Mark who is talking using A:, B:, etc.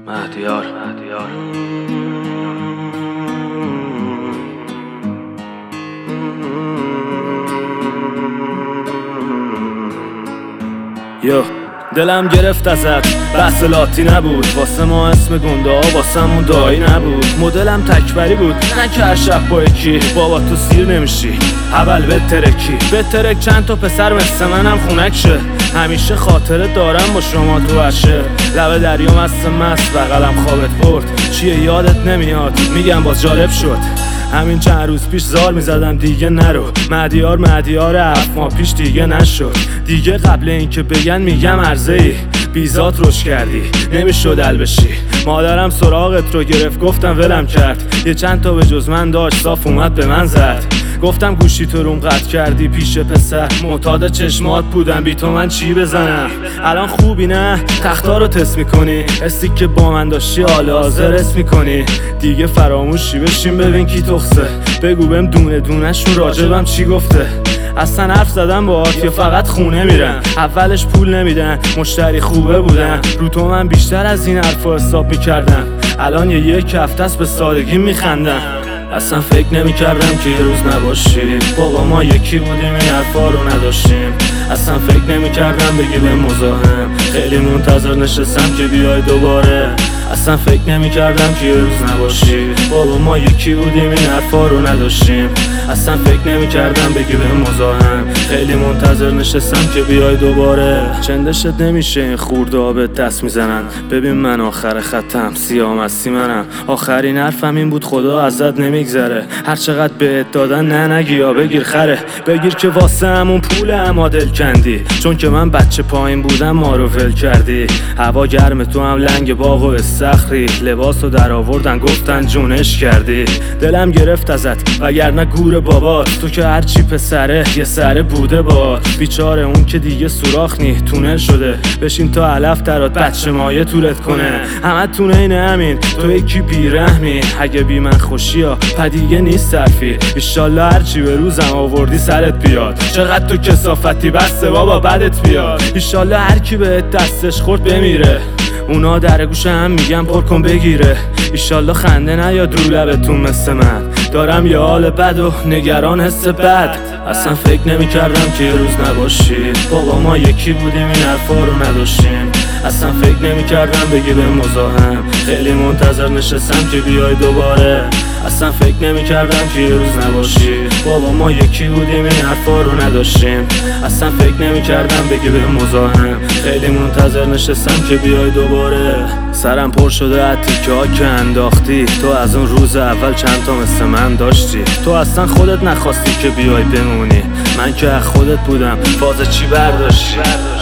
A: مهدیار
B: یو دلم گرفت ازت بحث لاتی نبود، واسه ما اسم گنده ها واسمون دایی نبود. مدلم تکبری بود نه که هر شب با یکی بابا تو سیر نمیشی اول بترک چند تا پسر مثل منم خونک شه. همیشه خاطره دارم با شما تو عشه، لبه دریا مست بغلم خوابت برد. چیه یادت نمیاد میگم باز جالب شد. همین چند روز پیش زار میزدم دیگه نرو، مهدیار 7 ماه پیش دیگه نشد. دیگه قبل این که بگن میگم عرضه ای بیزات روش کردی نمیشد ال بشی. مادرم سراغت رو گرفت گفتم ولم کرد، یه چند تا به جز من داشت صاف اومد به من زد. گفتم گوشی تو روم قطع کردی پیش پسر، معتاد چشمات بودم بی تو من چی بزنم. الان خوبی نه تختا رو تست میکنی، حسی که با من داشتی حال حاضر اسم میکنی. دیگه فراموشی بشین ببین کی تخصه، بگو بهم دونه دونه‌شون راجبم چی گفته. اصلا حرف زدم باهات یا فقط خونه میرن، اولش پول نمیدن مشتری خوبه بودن. رو تو من بیشتر از این حرفا حساب میکردم، الان یک هفته است به سادگی میخندم. اصلا فکر نمیکردم که یه روز نباشی، بابا ما یکی بودیم این حرفا رو نداشتیم. اصلا فکر نمیکردم بگی به مزاحم، خیلی منتظر نشستم که بیای دوباره. اصلا فکر نمیکردم که یه روز نباشی، بابا ما یکی بودیم این حرفا رو نداشتیم. اصلا فکر نمیکردم بگی به مزاحم، خیلی منتظر نشستم که بیای دوباره. چندشت نمیشه این خورده ها به دست میزنن، ببین من آخر خطم سیامستی منم. آخرین حرفم این بود خدا ازت نمیگذره، هر چقدر بهت دادن نه نگی یا بگیر خره. بگیر که واسه همون پول اما دل کندی، چون که من بچه پایین بودم ما رو ول کردی. هوا گرم تو هم لنگ باغ و استخری، لباسو در آوردن گفتن جونش کردی. دلم گرفت ازت وگرنه گور بابات، تو که هرچی پسره یه سره بوده باد. بیچاره اون که دیگه سوراخ نی تونل شده، بشین تا علف درات بچه مایه طولت کنه. همه تونه اینه همین تو یکی بیرحمی، اگه بی من خوشی ها پدیگه نیست صرفی. ایشالله هرچی به روزم آوردی سرت بیاد، چقدر تو کثافتی بسته بابا بدت بیاد. ایشالله هرکی بهت دستش خورد بمیره، اونا در گوش هم میگن پر کن بگیره. ایشالله خنده نیاد رو لبتون مثل من، دارم یه حال بد و نگران حس بد. اصلا فکر نمیکردم که یه روز نباشی، بابا ما یکی بودیم این حرفا رو نداشتیم. اصلا فکر نمیکردم بگی به مزاحم، خیلی منتظر نشستم که بیای دوباره. اصلا فکر نمیکردم که یه روز نباشی، بابا ما یکی بودیم این حرفا رو نداشتیم. اصلا فکر نمیکردم بگی به مزاحم، خیلی منتظر نشستم که بیای دوباره. سرم پر شده از تیکه ها که انداختی، تو از اون روز اول چند تا مثل من داشتی. تو اصلا خودت نخواستی که بیای بمونی، من که از خودت بودم باز چی برداشتی.